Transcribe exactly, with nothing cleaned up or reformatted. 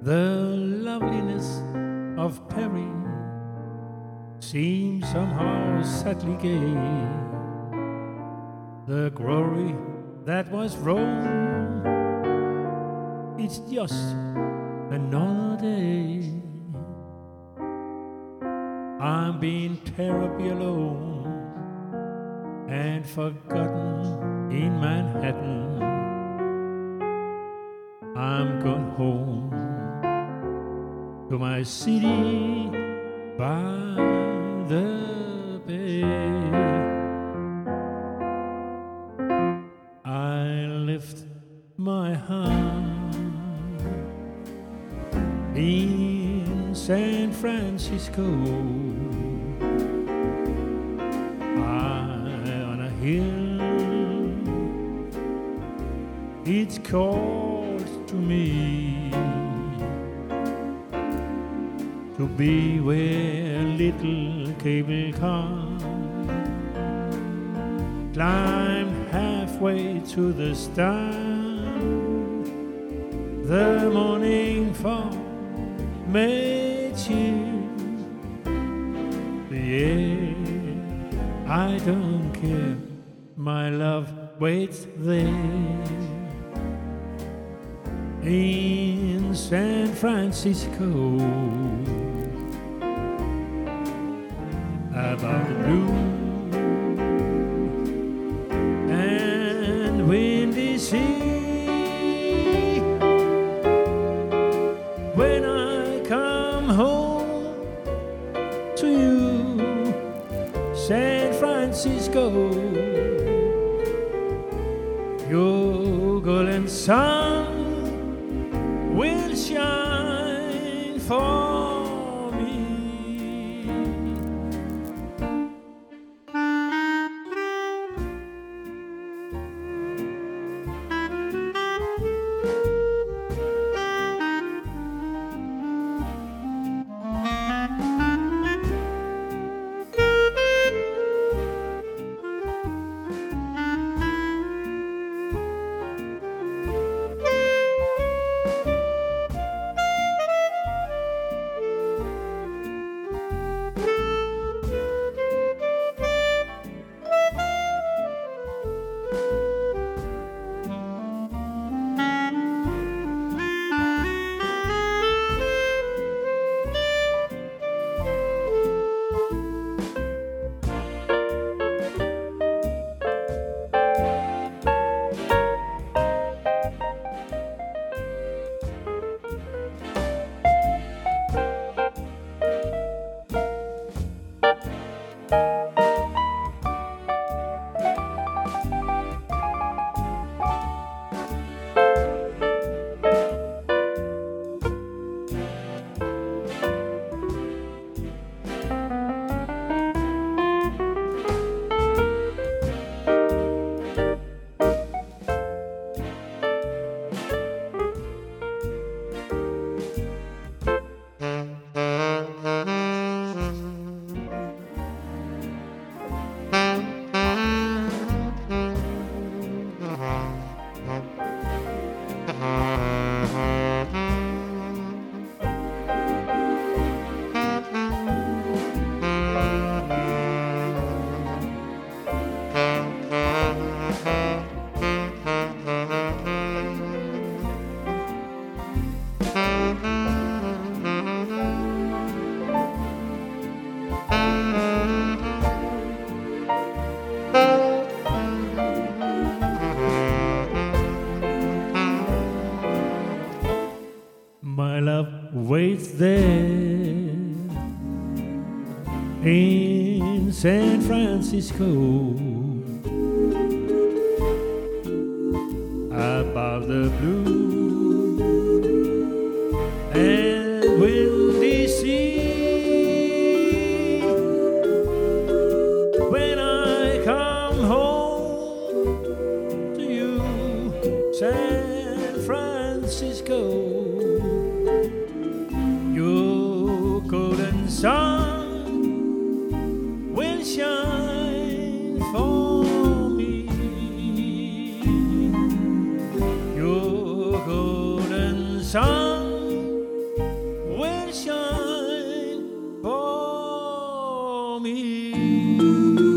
The loveliness of Perry seems somehow sadly gay. The glory that was Rome, it's just another day. I'm being terribly alone and forgotten in Manhattan. I'm gone home to my city by the bay. I lift my hand in San Francisco. High on a hill, it's called to me to be where little cable car climbed halfway to the star. The morning fog made chill the air. I don't care, my love waits there in San Francisco. About the blue and windy sea, when I come home to you, San Francisco, your golden sun will shine for my love waits there in San Francisco. Above the blue and windy sea, when I come home to you, San Francisco, your golden sun will shine for me. Your golden sun me.